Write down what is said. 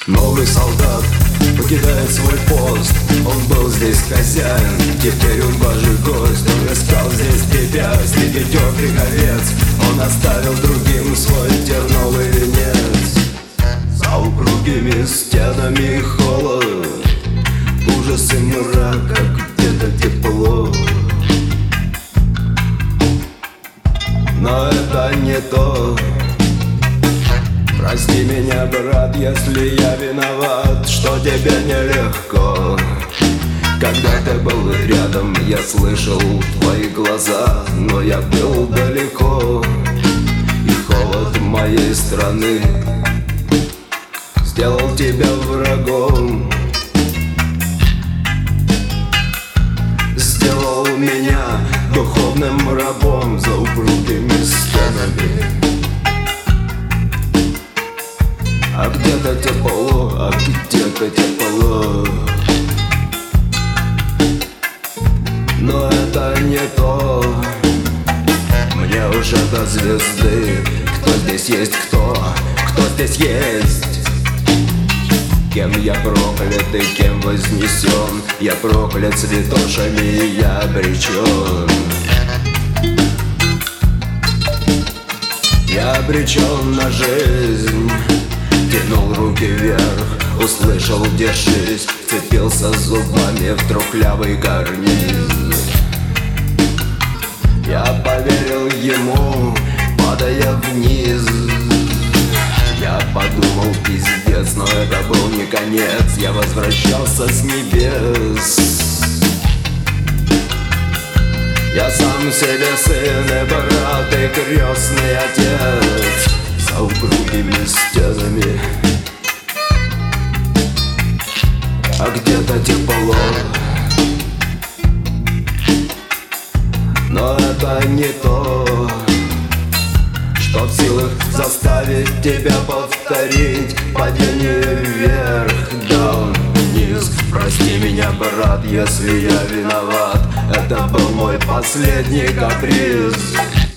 Новый солдат покидает свой пост. Он был здесь хозяин, теперь он божий гость. Он искал здесь тебя, среди теплых овец. Он оставил другим свой терновый венец. За упругими стенами холод, ужас и мрак, как где-то тепло. Но это не то. Прости меня, брат, если я виноват, что тебе нелегко. Когда ты был рядом, я слышал твои глаза, но я был далеко. И холод моей страны сделал тебя врагом. Сделал меня духовным рабом за упругими стенами. А где-то тепло, а где-то тепло. Но это не то. Мне уже до звезды. Кто здесь есть кто здесь есть? Кем я проклят и кем вознесен? Я проклят святошами, и я обречен. Я обречен на жизнь. Тянул руки вверх, услышал «держись», вцепился зубами в трухлявый карниз. Я поверил ему, падая вниз. Я подумал, пиздец, но это был не конец. Я возвращался с небес. Я сам себе сын и брат и крестный отец. За упругими стенами, а где-то тепло. Но это не то, что в силах заставить тебя повторить падение вверх, даун, вниз. Прости меня, брат, если я виноват. Это был мой последний каприз.